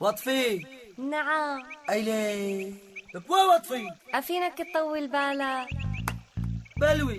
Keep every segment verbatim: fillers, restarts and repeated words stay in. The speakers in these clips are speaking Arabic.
وطفي. نعم. ايلي بوا وطفي. أفينك تطول بالك؟ بلوي.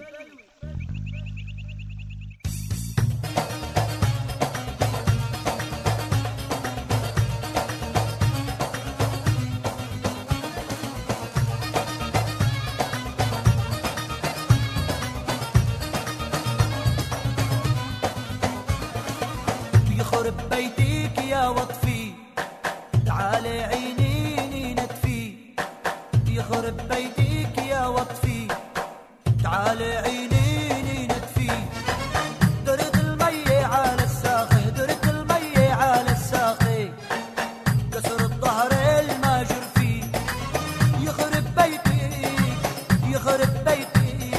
يخرب بيتك يا وطفي، تعالي عينيني ندفي. يخرب بيتك يا وطفي، تعالي عينيني ندفي. درت المية على الساقي، درت المية على الساقي، كسر الظهر الماجر فيه. يخرب بيتك يخرب بيتك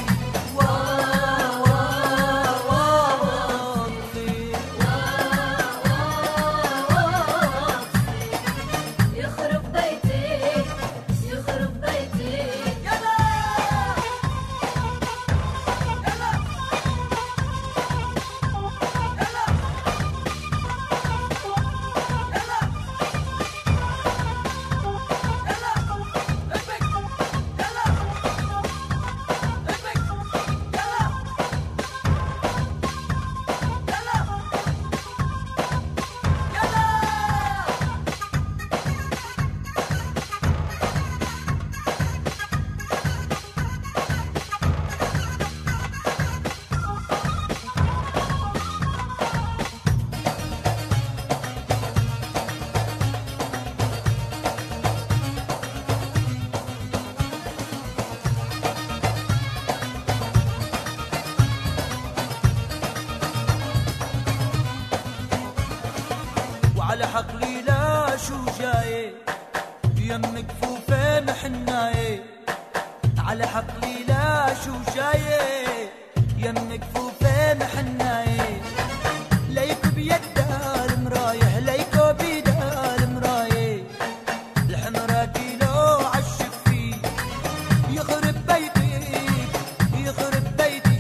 على حقلي لا شو جاي، يم كفوفه محناي. على حقلي لا شو جاي، يم كفوفه محناي. ليك بيده المرايه، ليك بيده المرايه، الحمرا كيلو عالشفي. يخرب بيتك يخرب بيتك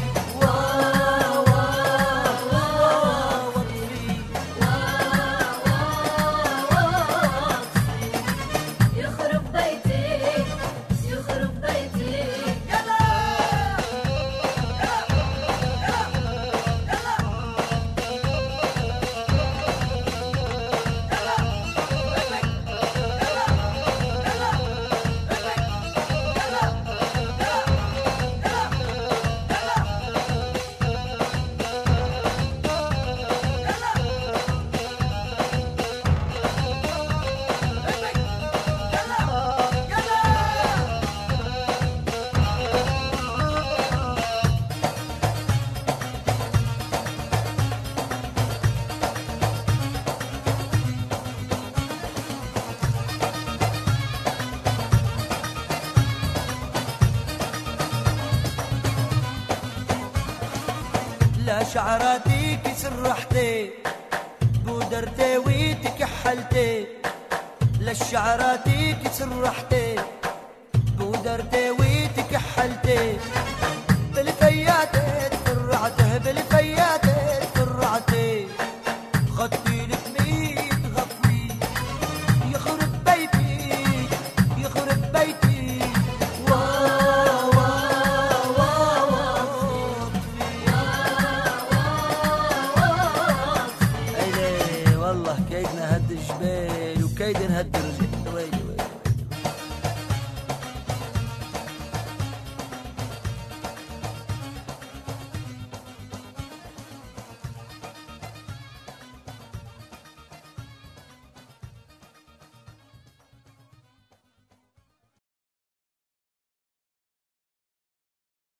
لا شعراتك سرحتي، بودرتي وتكحلتي. لا شعراتك سرحتي، بودرتي وتكحلتي. بالفيات تفرعته بالفيات تفرعتي، خدتي لك ميت غفلي. يخرب بيتك يخرب بيتك والله كيدنا هد الجبال وكيد نهد الرجال.